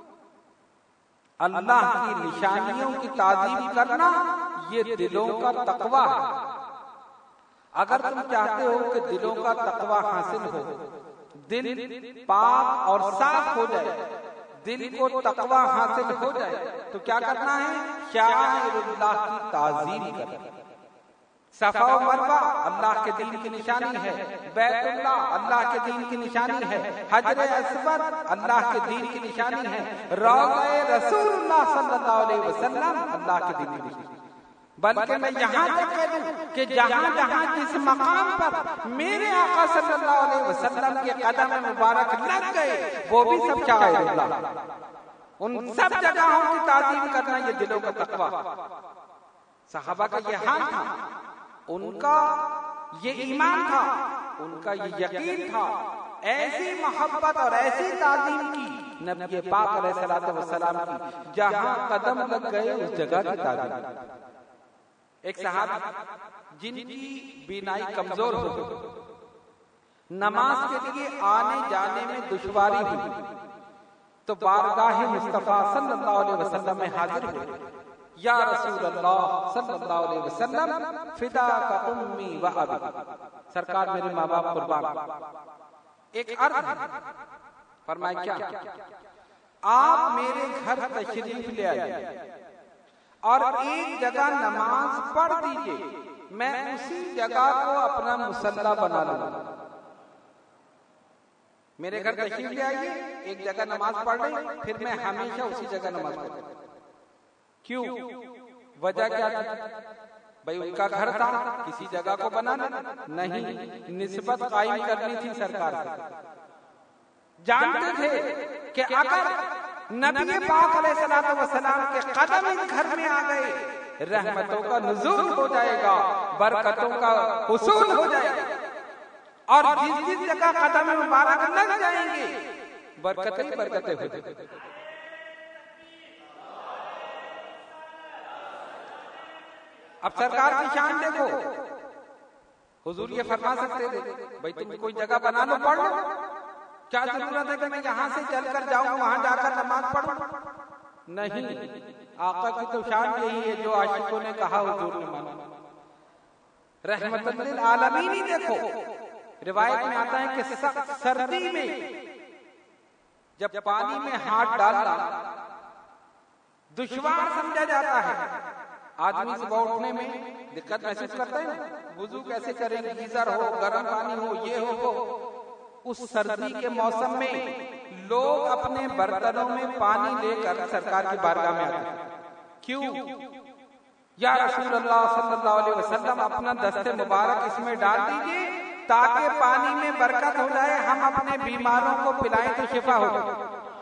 اللہ کی نشانیوں کی تعظیم کرنا یہ دلوں کا تقویٰ ہے. اگر تم چاہتے ہو کہ دلوں کا تقویٰ حاصل ہو, دل پاک اور صاف ہو جائے, دل کو تقویٰ حاصل ہو جائے, تو کیا کرنا ہے؟ شعائر اللہ کی تعظیم کرنا. صفا و مروہ اللہ کے دین کی نشانی ہے, بیت اللہ اللہ کے دین کی نشانی ہے, حجر اسود اللہ کے دین کی نشانی ہے, روضہ رسول اللہ صلی اللہ علیہ وسلم اللہ کے دین کی نشانی. بلکہ میں یہاں تک کہہ دوں کہ جہاں جہاں جس مقام پر میرے آقا صلی اللہ علیہ وسلم کے قدم مبارک لگ گئے وہ بھی سب شعائر اللہ. ان سب جگہوں کی تعظیم کرنا یہ دلوں کا تقویٰ. صحابہ کا یہ حال تھا, ان کا یہ ایمان تھا, ان کا یہ یقین تھا. ایسی محبت اور ایسی تعظیم کی نبی پاک علیہ الصلوۃ والسلام کی, جہاں قدم لگ گئے اس جگہ کی تعظیم. ایک صحابی جن کی بینائی کمزور ہو گئی, نماز کے لیے آنے جانے میں دشواری ہوئی, تو بارگاہ مصطفیٰ صلی اللہ علیہ وسلم میں حاضر ہوئے. یا رسول اللہ صلی اللہ علیہ وسلم فداک امی و ابی, سرکار میرے ماں باپ قربان. ایک عرض ہے, فرمایا کیا؟ آپ میرے گھر تشریف لے آئیے اور ایک جگہ نماز پڑھ دیجئے, میں اسی جگہ کو اپنا مصلی بنا لوں. میرے گھر تشریف لے آئیے, ایک جگہ نماز پڑھ لیں, پھر میں ہمیشہ اسی جگہ نماز پڑھوں. کیوں؟ وجہ کیا تھی؟ بھئی ان کا گھر تھا, کسی جگہ کو بنانا نہیں, نسبت قائم کرنی تھی سرکار سے. جانتے تھے کہ اگر نبی پاک علیہ الصلوۃ والسلام کے قدم اس گھر میں آ گئے, رحمتوں کا نزول ہو جائے گا, برکتوں کا حصول ہو جائے گا, اور جس جس جگہ قدم مبارک لگ جائیں گے برکتیں برکتیں ہو جائیں گی. اب سرکار کی شان دیکھو, حضور یہ فرما سکتے تھے بھائی تم کوئی جگہ بنا لو, پڑھ لو, کیا ضرورت ہے کہ میں یہاں سے چل کر جاؤں وہاں جا کر نماز پڑھوں؟ نہیں, آقا کی تو شان یہی ہے جو عاشقوں نے کہا حضور نے مانا. رحمت للعالمین ہی دیکھو, روایت میں آتا ہے کہ سردی میں جب پانی میں ہاتھ ڈالنا دشوار سمجھا جاتا ہے, آدمی صبح اٹھنے میں دقت محسوس کرتا ہے نا، وضو کیسے کریں، گیزر ہو، گرم پانی ہو، یہ ہو وہ۔ اس سردی کے موسم میں لوگ اپنے برتنوں میں پانی لے کر سرکار کی بارگاہ میں آتے ہیں۔ کیوں؟ یا رسول اللہ صلی اللہ علیہ وسلم اپنا دست مبارک اس میں ڈال دیجیے تاکہ پانی میں برکت ہو جائے، ہم اپنے بیماروں کو پلائیں تو شفا ہو جائے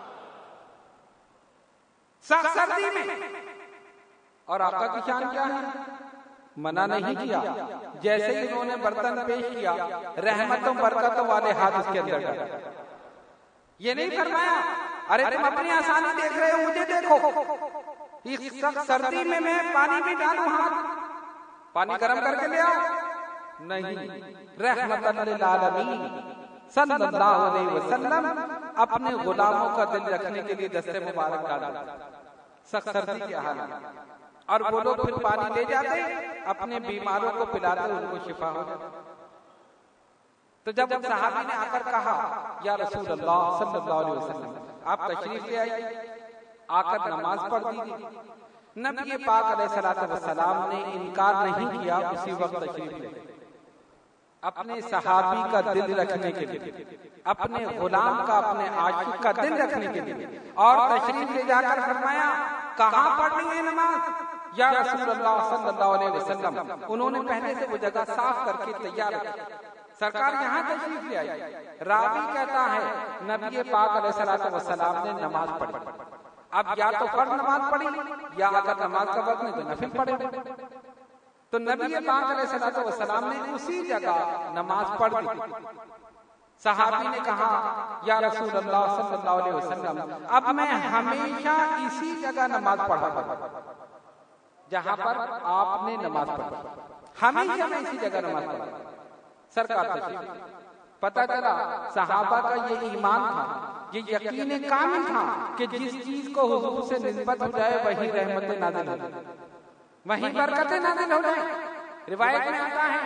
سخت سردی میں۔ اور آقا کی شان کیا ہے؟ منع نہیں کیا، جیسے ہی انہوں نے برتن پیش کیا رحمتوں برکتوں والے ہاتھ اس کے اندر ڈالے۔ یہ نہیں فرمایا ارے تم اپنی آسانی دیکھ رہے ہو مجھے دیکھو، اس سخت سردی میں میں پانی بھی ڈالوں ہاتھ، پانی گرم کر کے لے آؤ، نہیں، رحمتاً للعالمین صلی اللہ علیہ وسلم اپنے غلاموں کا دل رکھنے کے لیے دست مبارک ڈالا سخت سردی کے حالات، اور وہ لوگ پھر پانی لے جاتے اپنے بیماروں کو پلاتے ان کو شفا ہو جاتی۔ تو جب ان صحابی نے آ کر کہا یا رسول اللہ صلی اللہ علیہ وسلم آپ تشریف لے آئیے، آ کر نماز پڑھ دیجیے، نبی پاک علیہ الصلوۃ والسلام نے انکار نہیں کیا، اسی وقت تشریف لے اپنے صحابی کا دل رکھنے کے لیے، اپنے غلام کا، اپنے عاشق کا دل رکھنے کے لیے، اور تشریف لے جا کر فرمایا کہاں پڑھنی ہے نماز یا رسول اللہ صلی اللہ علیہ وسلم؟ انہوں نے پہلے سے وہ جگہ صاف کر کے تیار رکھی، سرکار یہاں تشریف لے آئی۔ راوی کہتا ہے نبی پاک علیہ الصلوۃ والسلام نے نماز پڑھی، اب یا تو فرض نماز پڑھی یا اگر نماز کا وقت نہیں تو نفل پڑھے، تو نبی پاک علیہ الصلوۃ والسلام نے اسی جگہ نماز پڑھ دی۔ صحابی نے کہا یا رسول اللہ صلی اللہ علیہ وسلم اب میں ہمیشہ اسی جگہ نماز پڑھا کروں جہاں پر آپ نے نماز پڑھی، ہمیشہ میں اسی جگہ نماز پڑھا۔ سرکار تشریف، پتہ چلا صحابہ کا یہ ایمان تھا، یہ یقین کامل تھا کہ جس چیز کو حضور سے نسبت ہو جائے وہی رحمتیں نازل ہو جائے، وہی برکتیں نازل ہو جائیں۔ روایت میں آتا ہے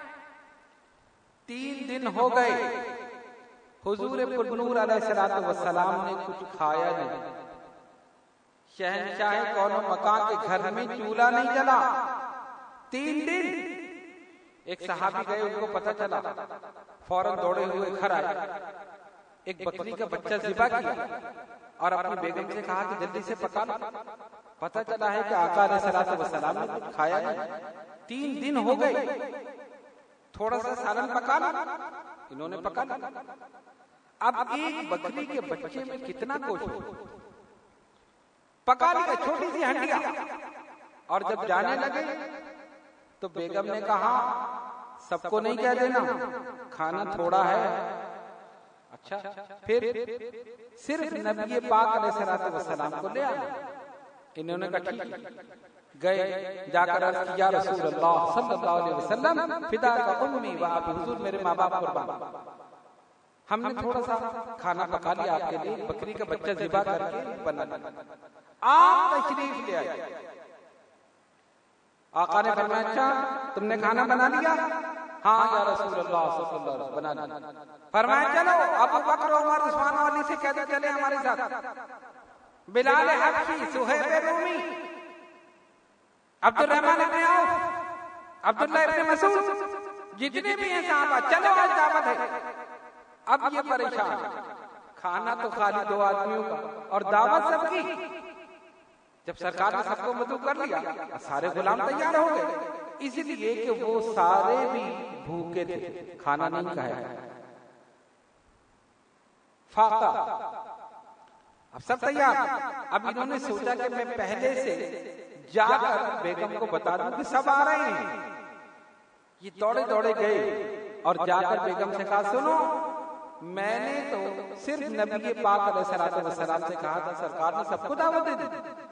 3 دن ہو گئے حضور پرنور علیہ الصلوۃ والسلام نے کچھ کھایا نہیں، شہنشاہ کون و مکان کے گھر میں چولہا نہیں جلا 3 دن۔ ایک صحابی گئے، ان کو پتہ چلا، فوراً دوڑے ہوئے گھر آئے، ایک بکری کا بچہ ذبح کیا اور اپنی بیگم سے کہا کہ جلدی سے پکا لو۔ پتہ چلا ہے کہ آقا علیہ الصلوۃ والسلام نے کچھ کھایا نہیں، 3 دن ہو گئے، تھوڑا سا سالن پکا لو، انہوں نے پکا لیا۔ اب ایک بکری کے بچے میں کتنا گوشت ہو، پکا لیا چھوٹی سی ہنڈیا، اور جب جانے لگے تو بیگم نے کہا سب کو نہیں کہہ دینا، کھانا تھوڑا ہے۔ اچھا، پھر صرف نبی پاک علیہ الصلوۃ والسلام کو لے آنا۔ انہوں نے کہا ٹھیک، گئے جا کر عرض کی یا رسول اللہ صلی اللہ علیہ وسلم فدا کا امی و ابی، حضور میرے ماں باپ قربان، ہم نے تھوڑا سا کھانا پکا لیا آپ کے لیے، بکری کا بچہ ذبح کر کے بنا لیا، آپ تشریف لے آئے۔ آقا نے فرمایا اچھا تم نے کھانا بنا لیا؟ ہاں یا رسول اللہ صلی اللہ علیہ وسلم بنا لیا۔ فرمایا چلو ابو بکر عمر عثمان علی سے کہہ دو چلے ہمارے ساتھ، بلال حبشی، صہیب رومی، عبد الرحمن ابن عوف، عبداللہ ابن مسعود، جتنے بھی ہیں صحابہ، چلو آج دعوت ہے۔ اب یہ پریشان، کھانا تو خالی 2 آدمیوں کا اور دعوت سب کی۔ جب سرکار نے سب کو مدعو کر لیا، سارے غلام تیار ہو گئے، اس لیے کہ وہ سارے بھی بھوکے تھے، کھانا نہیں کھایا۔ فاقہ، اب سب تیار۔ اب انہوں نے سوچا کہ میں پہلے سے جا کر بیگم کو بتا دوں کہ سب آ رہے ہیں۔ یہ دوڑے دوڑے گئے اور جا کر بیگم سے کہا سنو، میں نے تو صرف نبی پاک علیہ الصلوۃ والسلام سے کہا تھا، سرکار نے سب کو دعوت دے دی۔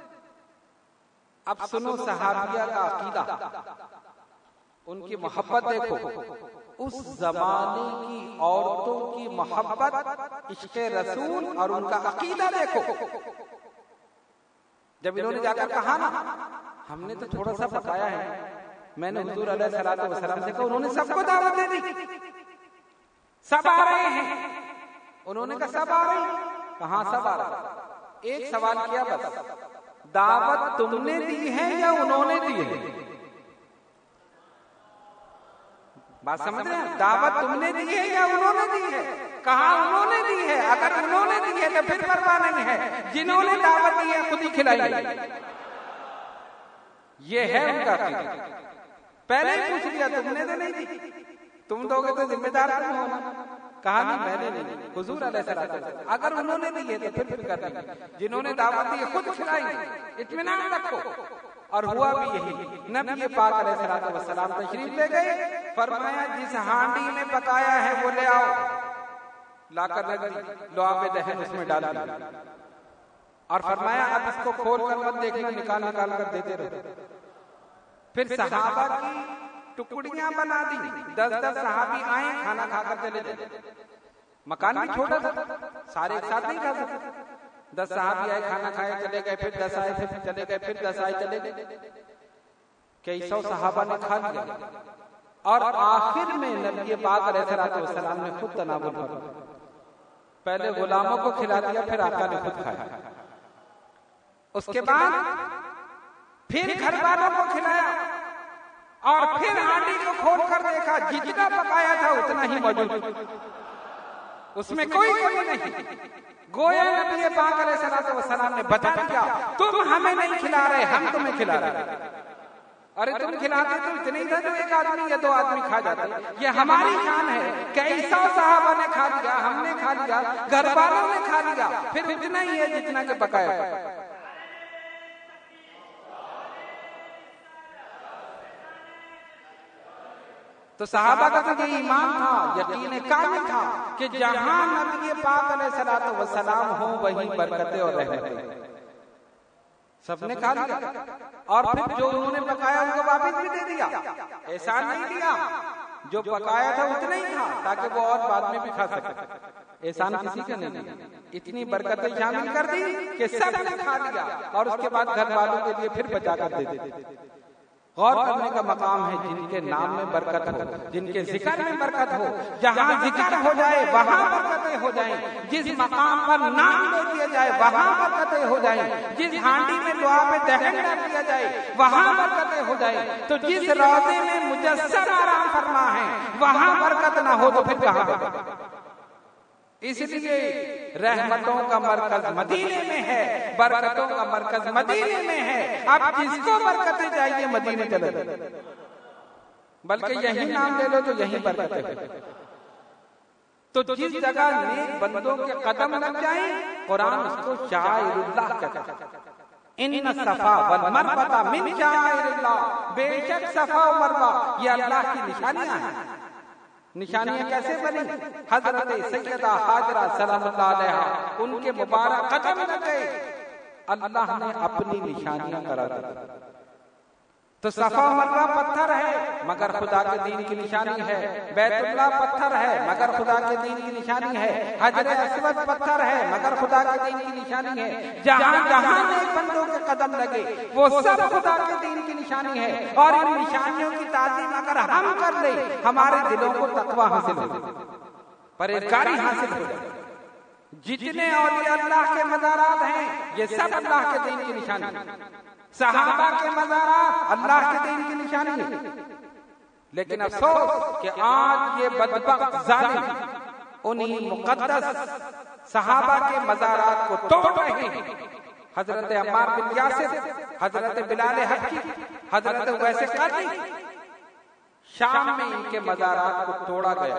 اب سنو صحابیہ کا عقیدہ، ان کی محبت دیکھو، اس زمانے کی عورتوں کی محبت، عشق رسول اور ان کا عقیدہ دیکھو۔ جب انہوں نے جا کر کہا نا ہم نے تو تھوڑا سا پکایا ہے، میں نے حضور علیہ الصلوۃ والسلام سے کہا، انہوں نے سب کو دعوت دے دی، سب آ رہے ہیں۔ انہوں نے کہا سب آ رہے ہیں؟ کہاں سب آ رہے ہیں؟ ایک سوال کیا بس، دعوت تم نے دی ہے یا انہوں نے دی ہے؟ بات سمجھ رہے ہیں؟ دعوت تم نے دی ہے یا انہوں نے دی ہے؟ کہا انہوں نے دی ہے. اگر انہوں نے دی ہے تو پھر پرواہ نہیں ہے. جنہوں نے دعوت دی ہے خود ہی کھلائیں گے. یہ ہے ان کا عقیدہ. پہلے ہی پوچھ لیا تم نے تو نہیں دی, تم دو گے تو ذمہ دار تم ہونا. کہا نہیں میں نے نہیں. حضور علیہ السلام اگر انہوں نے دی ہے تو پھر فکر نہیں, جنہوں نے دعوت دی ہے خود کھلائیں گے, اطمینان رکھو. اور ہوا بھی یہی. نبی پاک علیہ السلام تشریف لے گئے, فرمایا جس ہانڈی میں پکایا ہے وہ لے آؤ. لا کر رکھ دی, لعاب دہن اس میں ڈال دیا, اور فرمایا اب اس کو کھول کر مت دیکھنا, نکال نکال کر دیتے رہو. پھر صحابہ کی ٹکڑیاں بنا دی. 10 صحابی آئے, کھانا کھا کر چلے گئے. مکان بھی چھوٹا تھا, سارے ایک ساتھ نہیں کھا سکتے. 10 صحابی آئے, کھانا کھائے چلے گئے, پھر 10 آئے, پھر چلے گئے, پھر 10 آئے چلے گئے. کئی سو صحابہ نے کھا لیا, اور آخر میں نبی پاک علیہ السلام نے خود تناول فرمایا. پہلے غلاموں کو کھلا دیا, پھر آقا نے خود کھایا. اس کے بعد پھر گھر والوں کو کھلایا, اور پھر ہانڈی کو کھول کر دیکھا, جتنا پکایا تھا اتنا ہی موجود, اس میں کوئی کمی نہیں. گویا نبی پاک علیہ السلام نے بتا دیا تم ہمیں نہیں کھلا رہے, ہم تمہیں کھلا رہے. ارے تم کھلاتے تو اتنے ہی تھا جو ایک آدمی یا 2 آدمی کھا جاتے. یہ ہماری شان ہے. کئی سو صحابہ نے کھا لیا, ہم نے کھا لیا, گھر والوں نے کھا لیا, پھر اتنا ہی ہے جتنا کہ پکایا. تو صحابہ کا تو یہ ایمان تھا, یقین کامل تھا کہ جہاں نبی پاک علیہ السلام ہوں وہیں برکتیں اور رحمتیں. سب نے کھا لیا, اور پھر جو انہوں نے پکایا ان کو واپس بھی دے دیا. احسان نہیں دیا, جو پکایا تھا اتنا ہی تھا تاکہ وہ اور بعد میں بھی کھا سکے. احسان کسی کا نہیں دیا. اتنی برکتیں شامل کر دی کہ سب نے کھا لیا, اور اس کے بعد گھر والوں کے لیے پھر بچا کر دے دی. غور کرنے کا مقام ہے جن کے نام میں برکت ہو, جن کے ذکر میں برکت ہو. جہاں ذکر ہو جائے وہاں برکتیں ہو جائیں. جس مقام پر نام لے دیا جائے وہاں برکتیں ہو جائیں. جس ہانڈی میں لعاب دہن ڈال دیا جائے وہاں برکتیں ہو جائیں. تو جس روضے میں مجسم آرام فرما ہے وہاں برکت نہ ہو تو پھر کہاں برکت؟ اس لیے رحمتوں کا مرکز مدینے میں ہے, برکتوں کا مرکز مدینے میں ہے. اب جس کو برکتیں چاہیے مدینے چلے جائے, بلکہ یہی نام لے لو تو یہی برکتیں ہے. تو جس جگہ نیک بندوں کے قدم لگ جائیں قرآن اس کو شعائر اللہ کہتا ہے. ان الصفا والمروہ من شعائر اللہ, بے شک صفا و مروہ یہ اللہ کی نشانیاں ہیں. نشانیاں کیسے بنی؟ حضرت سیدہ ہاجرہ سلام اللہ علیہا ان کے مبارک قدم لگے, اللہ نے اپنی نشانیاں قرار دی. تو صفا و مروہ پتھر ہے مگر خدا کے دین کی نشانی ہے. بیت اللہ پتھر ہے مگر خدا کے دین کی نشانی ہے. حجر اسود پتھر ہے مگر خدا کے دین کی نشانی ہے. جہاں جہاں نیک بندوں کے قدم لگے وہ سب خدا کے دین کی نشانی ہے. اور ان نشانیوں کی تعظیم اگر ہم کر لیں ہمارے دلوں کو تقویٰ حاصل ہو جائے, پرہیزگاری حاصل ہو جائے. جتنے اولیاء اللہ کے مزارات ہیں یہ سب اللہ کے دین کی نشانی ہے. صحابہ کے مزارات اللہ کے دین کی نشانی ہے. لیکن افسوس کہ آج یہ بدبخت ظالم انہی مقدس صحابہ کے مزارات کو توڑ رہے ہیں. حضرت عمار بن یاسر, حضرت بلال حبشی, حضرت اویس قرنی, شام میں ان کے مزارات کو توڑا گیا,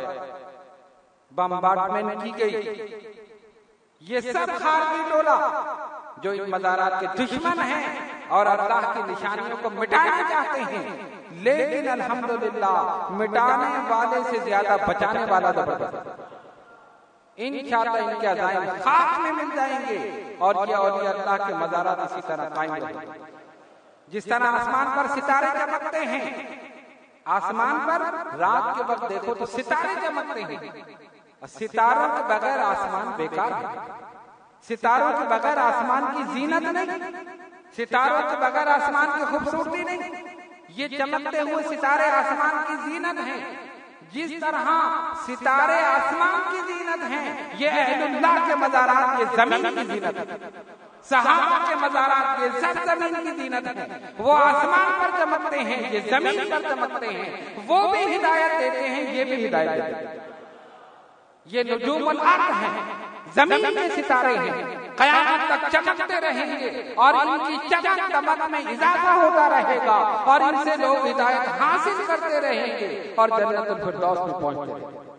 بمبارڈمنٹ کی گئی. یہ سب خارجی ٹولہ جو ان مزارات کے دشمن ہیں اور اللہ کی نشانیوں کو مٹانا چاہتے ہیں, لیکن الحمدللہ مٹانے والے سے زیادہ بچانے والا زبردست. انشاءاللہ ان کے عزائم خاک میں مل جائیں گے اور یہ اولیاء اللہ کے مزارات اسی طرح قائم رہیں گے. جس طرح آسمان پر ستارے چمکتے ہیں, آسمان پر رات کے وقت دیکھو تو ستارے چمکتے ہیں. ستاروں کے بغیر آسمان بیکار ہے. ستاروں کے بغیر آسمان کی زینت نہیں, ستاروں کے بغیر آسمان کی خوبصورتی نہیں. یہ چمکتے ہوئے ستارے آسمان کی زینت ہیں. جس طرح ستارے آسمان کی زینت ہیں یہ اہل اللہ کے مزارات یہ زمین کی زینت ہے. صحابہ کے مزارات یہ سرزمین کی زینت ہے، وہ آسمان پر چمکتے ہیں، یہ زمین پر چمکتے ہیں، وہ بھی ہدایت دیتے ہیں، یہ بھی ہدایت دیتے ہیں۔ یہ نجوم الارض ہیں، زمین کے ستارے ہیں، قیامت تک چمکتے رہیں گے اور ان کی چمک دمک میں اضافہ ہوتا رہے گا اور ان سے لوگ ہدایت حاصل کرتے رہیں گے اور جنت الفردوس میں پہنچتے رہیں گے۔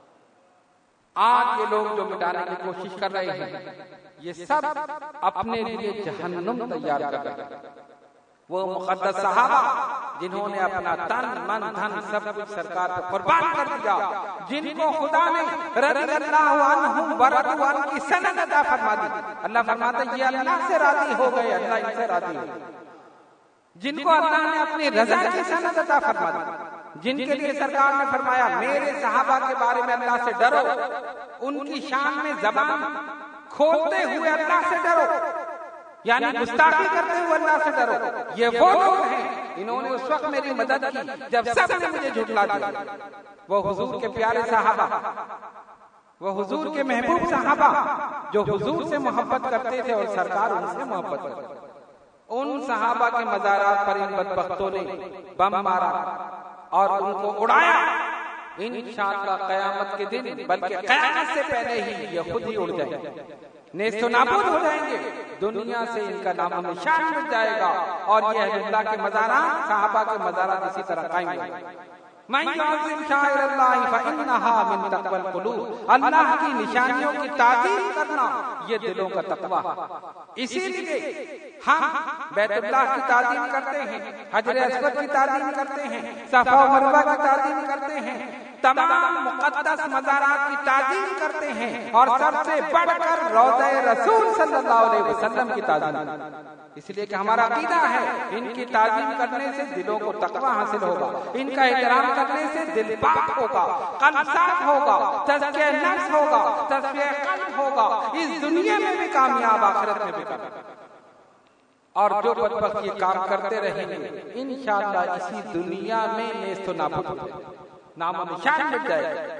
آج یہ لوگ جو مٹانے کی کوشش کر رہے ہیں، یہ سب اپنے لیے جہنم تیار کر رہے ہیں۔ وہ مقدس صحابہ جنہوں نے اپنا تن من دھن سب کچھ سرکار پر قربان کر دیا، جن کو خدا نے رضی اللہ عنہم ورضوا عنہ کی سند عطا فرما دی۔ اللہ فرماتا ہے یہ اللہ سے راضی ہو گئے، اللہ ان سے راضی ہو گئے۔ جن کو اللہ نے اپنی رضا کی سند عطا فرما دی، جن کے لیے سرکار نے فرمایا میرے صحابہ کے بارے میں اللہ سے ڈرو، ان کی شان میں زبان کھولتے ہوئے اللہ سے ڈرو، یعنی گستاخی کرتے ہوئے اللہ سے ڈرو۔ یہ وہ لوگ ہیں انہوں نے اس وقت میری مدد کی جب سب نے مجھے جھٹلا دیا۔ وہ حضور کے پیارے صحابہ، وہ حضور کے محبوب صحابہ جو حضور سے محبت کرتے تھے اور سرکار ان سے محبت کرتے تھے، ان صحابہ کے مزارات پر ان بدبختوں نے بم مارا اور ان کو اڑایا۔ انشاءاللہ قیامت کے دن، بلکہ قیامت سے پہلے ہی یہ خود ہی اڑ جائیں گے، نیست و نابود ہو جائیں گے، دنیا سے ان کا نام و نشان مٹ جائے گا اور یہ اہل اللہ کے مزارات، صحابہ کے مزارات اسی طرح قائم رہیں گے۔ من یعظم شعائر اللہ فإنها من تقوی القلوب، اللہ کی نشانیوں کی تعظیم کرنا یہ دلوں کا تقوی ہے۔ اسی لیے ہم بیت اللہ کی تعظیم کرتے ہیں، حجر اسود کی تعظیم کرتے ہیں، صفا و مروہ کی تعظیم کرتے ہیں، تمام مقدس مزارات کی تعظیم کرتے ہیں اور سب سے بڑھ کر روضہ رسول صلی اللہ علیہ وسلم کی تعظیم، اس لیے کہ ہمارا عقیدہ ہے ان کی تعظیم کرنے سے دلوں کو تقوی حاصل ہوگا، ان کا احترام کرنے سے دل پاک ہوگا، قلب صاف ہوگا، تزکیہ نفس ہوگا، تزکیہ قلب ہوگا، اس دنیا میں بھی کامیاب، آخرت میں بھی کامیاب۔ اور جو بدبخت یہ کام کرتے رہیں گے انشاءاللہ اسی دنیا میں نیست و نابود ہو جائے گا، نام و نشان مٹ جائے گا۔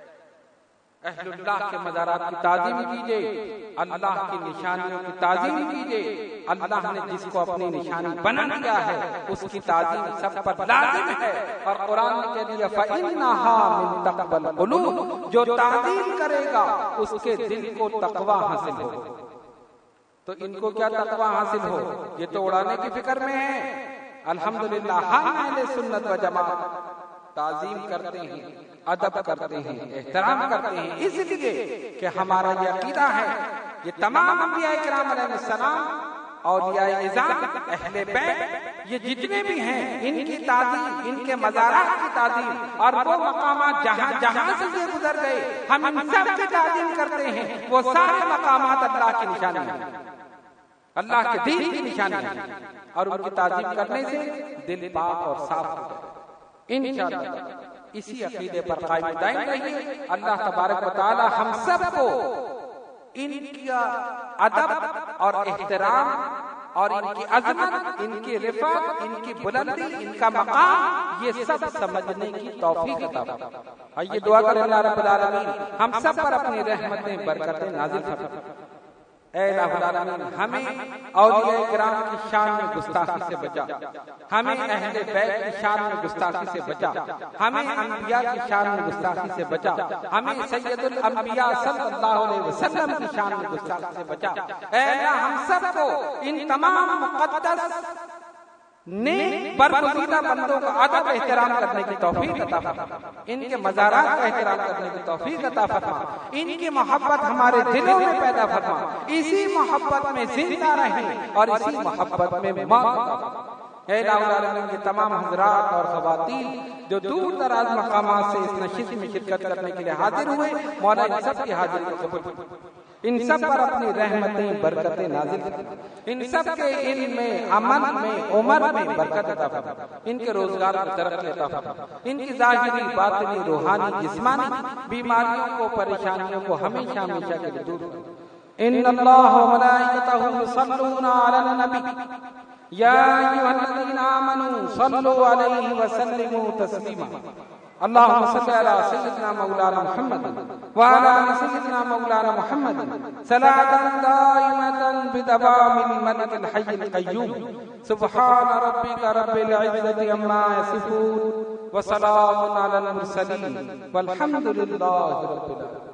اہل اللہ کے مزارات کی تعظیم کیجئے، اللہ کی نشانیوں کی تعظیم کیجئے۔ اللہ نے جس کو اپنی نشانی بنا دیا ہے اس کی تعظیم سب پر لازم ہے، اور قرآن نے کہہ دیا فَإِنَّهَا مِن تَقْوَى الْقُلُوبِ، جو تعظیم کرے گا اس کے دل کو تقوی حاصل ہوگا۔ تو ان کو کیا تقوی حاصل ہو؟ یہ تو اڑانے کی فکر میں ہے۔ الحمدللہ ہم اہل سنت و جماعت تعظیم کرتے ہیں، ادب کرتے ہیں، احترام کرتے ہیں، اس لیے کہ ہمارا یہ عقیدہ ہے یہ تمام انبیاء کرام علیہ السلام، اولیاء اعظام، اہل بیت، یہ جتنے بھی ہیں ان کی تعظیم، ان کے مزارات کی تعظیم اور وہ مقامات جہاں جہاں سے یہ گزر گئے ہم ان سب کی تعظیم کرتے ہیں۔ وہ سارے مقامات اللہ کی نشانی ہیں، اللہ کے دین کی نشانی ہے، اور ان کی تعظیم کرنے سے دل پاک اور صاف ہو جائے۔ انشاءاللہ اسی عقیدے پر قائم دائم رہیے۔ اللہ تبارک و تعالی ہم سب کو ان کا ادب اور احترام اور ان کی عظمت، ان کی رفعت، ان کی بلندی، ان کا مقام، یہ سب سمجھنے کی توفیق عطا فرمائے۔ آئیے دعا کریں اللہ رب العالمین ہم سب پر اپنی رحمتیں، برکتیں نازل فرمائے۔ اے الہ العالمین ہمیں اولیاء کرام کی شان میں گستاخی سے بچا، ہمیں اہل بیت کی شان میں گستاخی سے بچا، ہمیں انبیاء کی شان میں گستاخی سے بچا، ہمیں سید الانبیاء صلی اللہ علیہ وسلم کی شان میں گستاخی سے بچا۔ اے اللہ ہم سب کو ان تمام مقدس نیک برگزیدہ بندوں کا ادب احترام کرنے کی توفیق عطا فرما، ان کے مزارات کا احترام کرنے کی توفیق عطا فرما، ان کی محبت ہمارے دلوں میں پیدا فرما، اسی محبت میں زندہ رہیں اور اسی محبت میں موت عطا فرما۔ اے الہ العالمین کے تمام حضرات اور خواتین جو دور دراز مقامات سے اس نشست میں شرکت کرنے کے لیے حاضر ہوئے، مولا ان سب کی حاضری کو قبول فرما، ان سب پر اپنی رحمتیں، برکتیں نازل فرما، ان سب کے علم میں، عمل میں، عمر میں برکت عطا فرما، ان کے روزگار میں ترقی عطا فرما، ان کی ظاہری، باطنی، روحانی، جسمانی بیماریوں کو، پریشانیوں کو ہمیشہ ہمیشہ کے لیے دور فرما۔ ان اللہ و ملائکتہ یصلون علی النبی یا ایھا الذین آمنوا صلوا علیہ وسلموا تسلیما۔ اللهم صل على سيدنا مولانا محمد وعلى آل سيدنا مولانا محمد صلاة دائمة بدوام الملك الحي القيوم. سبحان ربك رب العزة عما يصفون وسلام على المرسلين والحمد لله رب العالمين.